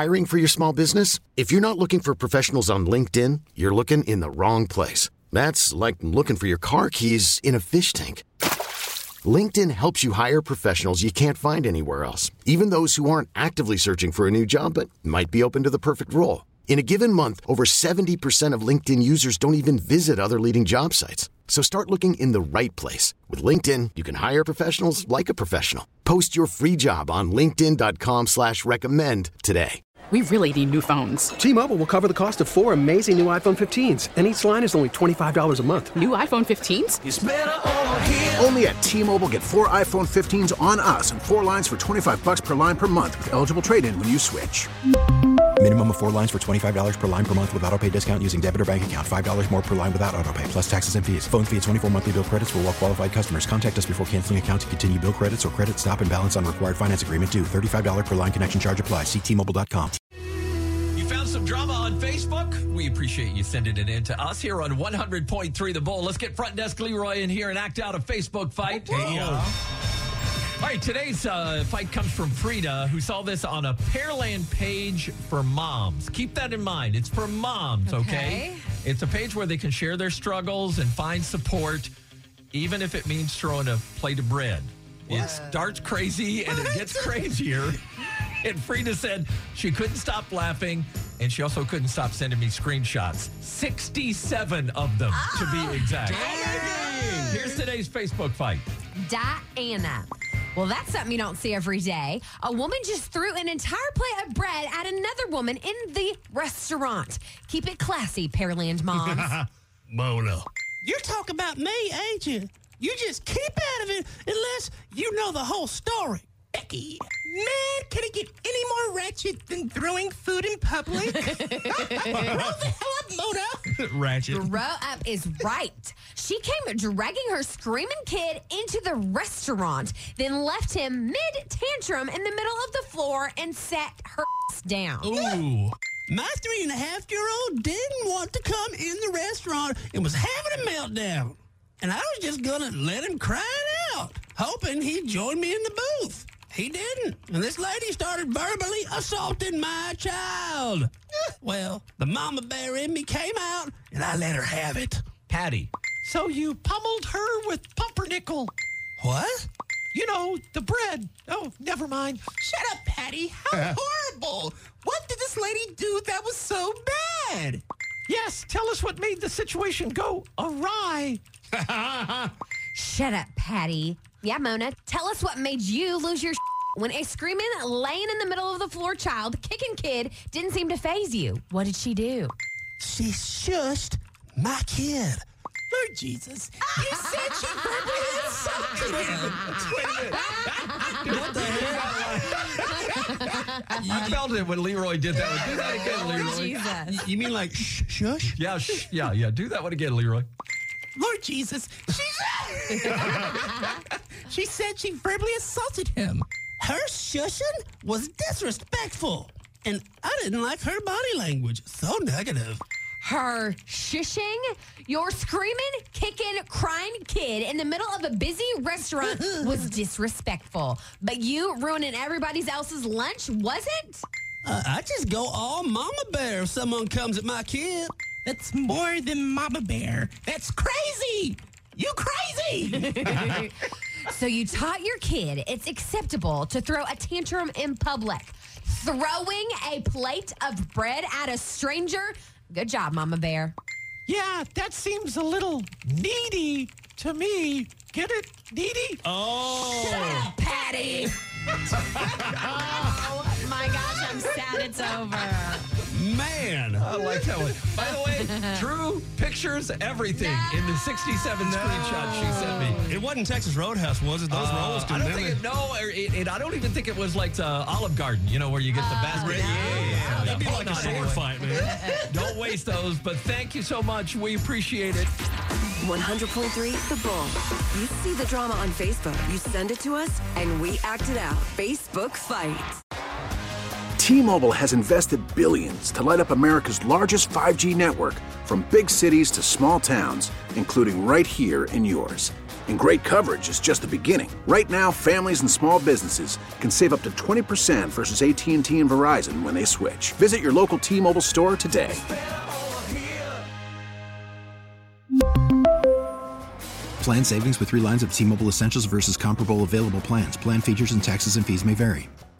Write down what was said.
Hiring for your small business? If you're not looking for professionals on LinkedIn, you're looking in the wrong place. That's like looking for your car keys in a fish tank. LinkedIn helps you hire professionals you can't find anywhere else, even those who aren't actively searching for a new job but might be open to the perfect role. In a given month, over 70% of LinkedIn users don't even visit other leading job sites. So start looking in the right place. With LinkedIn, you can hire professionals like a professional. Post your free job on linkedin.com/recommend today. We really need new phones. T-Mobile will cover the cost of 4 amazing new iPhone 15s, and each line is only $25 a month. New iPhone 15s? It's better over here. Only at T-Mobile, get 4 iPhone 15s on us and 4 lines for $25 per line per month with eligible trade-in when you switch. Minimum of 4 lines for $25 per line per month with autopay discount using debit or bank account. $5 more per line without autopay, plus taxes and fees. Phone fee at 24 monthly bill credits for well-qualified customers. Contact us before canceling account to continue bill credits or credit stop and balance on required finance agreement due. $35 per line connection charge applies. See T-Mobile.com. You found some drama on Facebook? We appreciate you sending it in to us here on 100.3 The Bull. Let's get Front Desk Leroy in here and act out a Facebook fight. Hey, all right, today's fight comes from Frida, who saw this on a Pearland page for moms. Keep that in mind. It's for moms, okay? It's a page where they can share their struggles and find support, even if it means throwing a plate of bread. It starts crazy, and it gets crazier. And Frida said she couldn't stop laughing, and she also couldn't stop sending me screenshots. 67 of them, to be exact. Dang. Here's today's Facebook fight. Diana. Well, that's something you don't see every day. A woman just threw an entire plate of bread at another woman in the restaurant. Keep it classy, Pearland moms. Mona. You're talking about me, ain't you? You just keep out of it unless you know the whole story. Becky. Man, can it get any more ratchet than throwing food in public? Grow the hell up, Mona. Ratchet. Grow up is right. She came dragging her screaming kid into the restaurant, then left him mid-tantrum in the middle of the floor and sat her down. Ooh. My 3.5-year-old didn't want to come in the restaurant and was having a meltdown. And I was just going to let him cry it out, hoping he'd join me in the booth. He didn't, and this lady started verbally assaulting my child. Well, the mama bear in me came out, and I let her have it. Patty. So you pummeled her with pumpernickel. What? You know, the bread. Oh, never mind. Shut up, Patty. How horrible. What did this lady do that was so bad? Yes, tell us what made the situation go awry. Shut up, Patty. Yeah, Mona, tell us what made you lose your when a screaming, laying in the middle of the floor child, kicking kid didn't seem to faze you. What did she do? She shushed my kid. Lord Jesus, you said she verbally insulted him. What the hell? I felt it when Leroy did that one. Do that again, Leroy. Jesus. You mean like shush? Yeah, yeah. Do that one again, Leroy. Lord Jesus, she said she verbally assaulted him. Her shushing was disrespectful, and I didn't like her body language. So negative. Her shushing? Your screaming, kicking, crying kid in the middle of a busy restaurant was disrespectful. But you ruining everybody else's lunch wasn't? I just go all mama bear if someone comes at my kid. That's more than mama bear. That's crazy. You crazy. So you taught your kid it's acceptable to throw a tantrum in public. Throwing a plate of bread at a stranger? Good job, Mama Bear. Yeah, that seems a little needy to me. Get it? Needy? Oh. Shut up, Patty. Oh, my gosh, I'm sad it's over. Man. I like that one. By the way, Drew, pictures, everything in the 67 screenshot she sent me. It wasn't Texas Roadhouse, was it? Those rolls I don't think it, no, I don't even think it was like the Olive Garden, you know, where you get the basket. Yeah. That'd be like a sword fight, man. Don't waste those, but thank you so much. We appreciate it. 100.3 The Bull. You see the drama on Facebook, you send it to us, and we act it out. Facebook Fight. T-Mobile has invested billions to light up America's largest 5G network, from big cities to small towns, including right here in yours. And great coverage is just the beginning. Right now, families and small businesses can save up to 20% versus AT&T and Verizon when they switch. Visit your local T-Mobile store today. Plan savings with 3 lines of T-Mobile Essentials versus comparable available plans. Plan features and taxes and fees may vary.